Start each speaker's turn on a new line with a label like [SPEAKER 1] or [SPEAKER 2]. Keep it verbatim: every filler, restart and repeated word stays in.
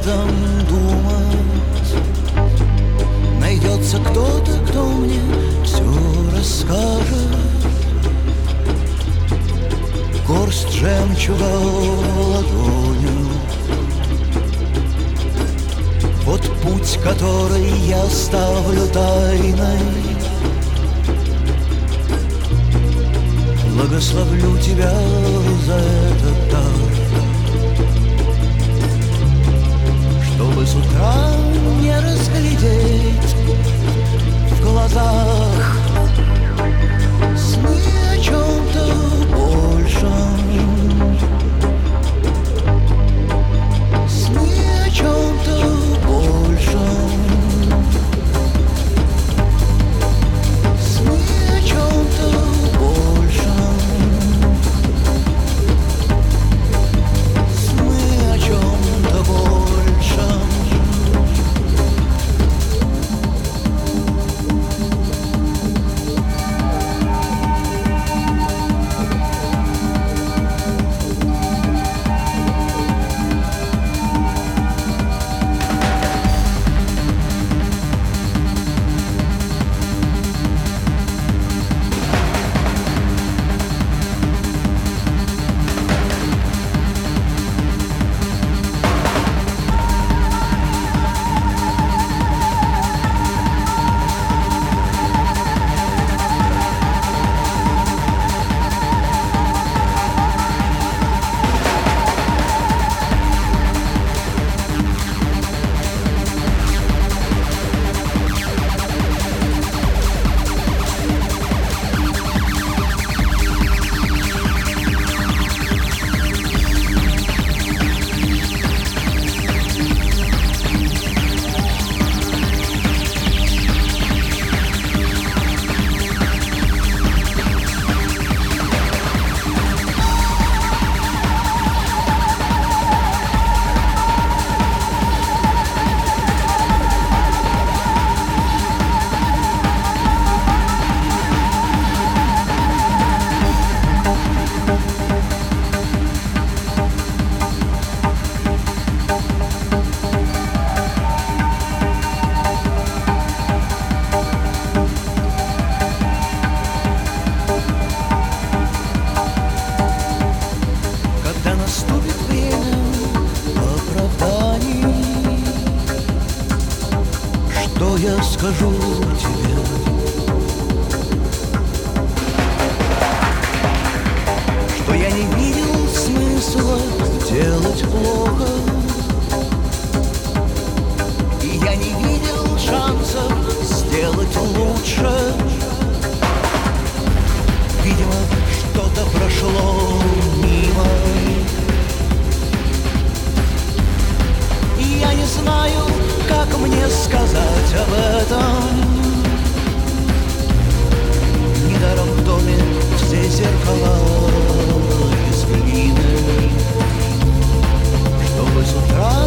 [SPEAKER 1] этом думать. Найдется кто-то, кто мне все расскажет. Горсть жемчуга в ладонью. Вот путь, который я ставлю тайной. Благословлю тебя за этот дар, чтобы с утра не разглядеть в глазах сны о чем-то большем, сны о чем-то большем, сны о чем-то большем, сны о чем-то большем. Что я скажу тебе? Что я не видел смысла делать плохо, и я не видел шансов сделать лучше. Видимо, что-то прошло мимо, и я не знаю, как мне сказать об этом. Недаром в доме все зеркала из глины, чтобы с утра